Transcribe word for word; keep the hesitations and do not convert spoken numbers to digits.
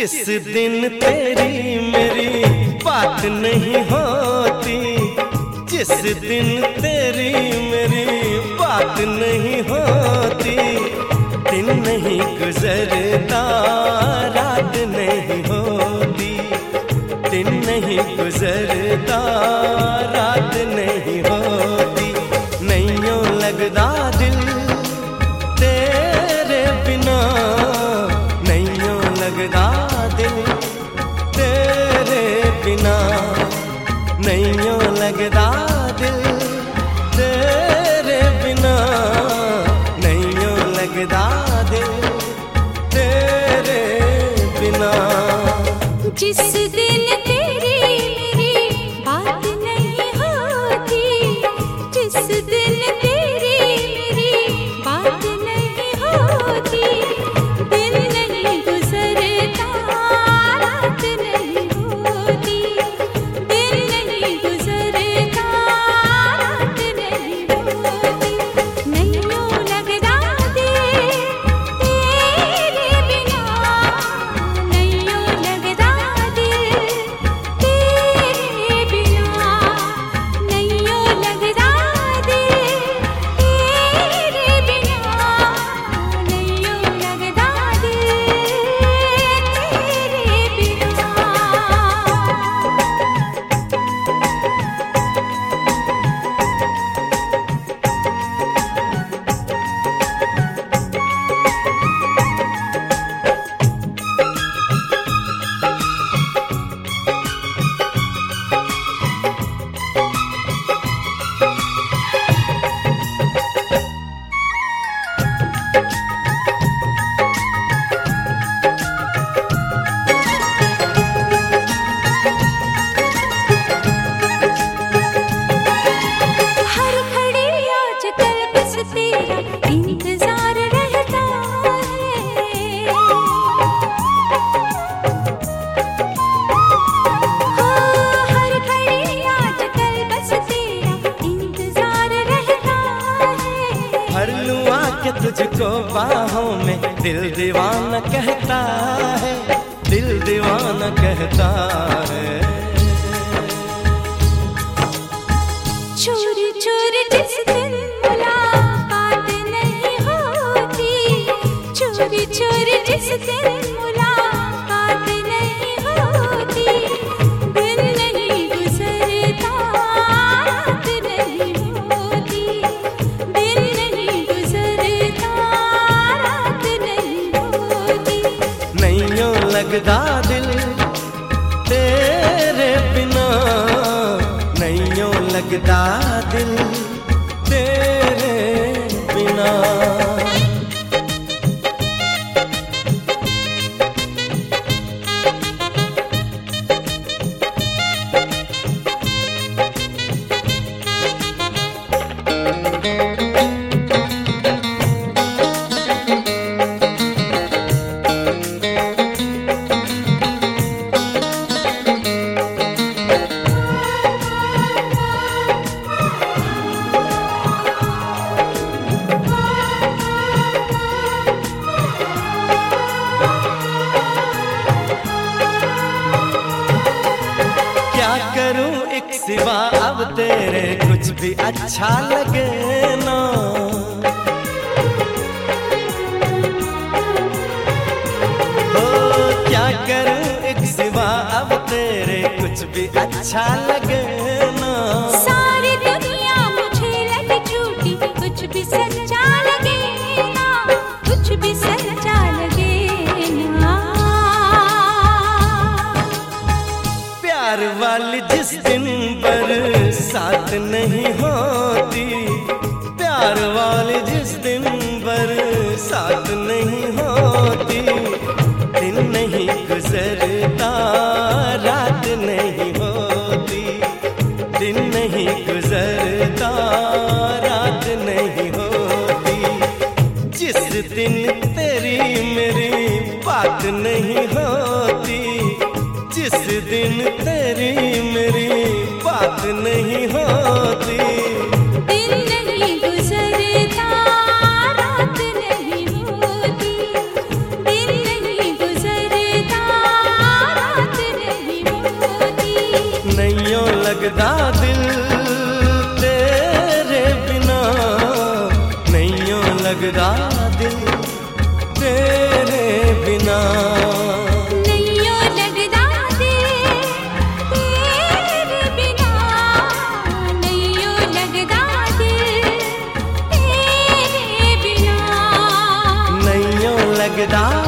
जिस दिन तेरी मेरी बात नहीं होती, जिस दिन तेरी मेरी बात नहीं होती, दिन नहीं गुजरता रात नहीं होती, दिन नहीं गुजरता रात नहीं होती। नहीं यूं लगदा दिल तेरे बिना, नहीं यूं लगदा दिल तेरे बिना, नहीं यूं लगदा दिल तेरे बिना, नहीं यूं लगदा दिल तेरे बिना। जिस दिन तेरी मेरी बात नहीं होती, जिस दिन तेरी मेरी बात नहीं होती, दिन नहीं गुजरता रात नहीं होती, दिन नहीं गुजरता रात नहीं होती। नहीं यूं लगदा दिल तेरे बिना, नहीं यूं लगदा दिल तेरे बिना, नहीं यूं लगदा दिल तेरे बिना, नहीं यूं लगदा दिल तेरे बिना। हर घड़ी आजकल बस तेरा इंतजार रहता है, हाँ हर घड़ी आजकल बस तेरा इंतजार रहता है। भर लूं आके तुझको बाहों में, दिल दीवाना कहता है, दिल दीवाना कहता है। चोरी चोरी जिस दिन मुलाकात नहीं होती, चोरी चोरी जिस दिन मुलाकात नहीं होती, दिन नहीं गुजरता रात नहीं होती, दिन नहीं गुजरता रात नहीं होती। नहीं यूं लगदा दिल तेरे बिना, नहीं यूं लगदा दिल तेरे बिना। क्या करूं एक सिवा अब तेरे कुछ भी अच्छा लगे ना, हो क्या करूं एक सिवा अब तेरे कुछ भी अच्छा लगे ना। सारी दुनिया मुझे लगे झूठी, कुछ भी सच्चा लगे ना, कुछ भी सच्चा लगे ना। प्यार वाली जिस दिन बरसात नहीं होती, प्यार वाली जिस दिन बरसात नहीं होती, दिन नहीं गुजरता रात नहीं होती, दिन नहीं गुजरता रात नहीं होती। जिस दिन तेरी मेरी बात नहीं होती, जिस दिन तेरी मेरी बात नहीं होती, दिन नहीं गुजरता रात नहीं होती, दिन नहीं गुजरता दिल तेरे बिना। नैयो लगदा दिल तेरे बिना, नैयो लगदा दिल तेरे बिना, नैयो लगदा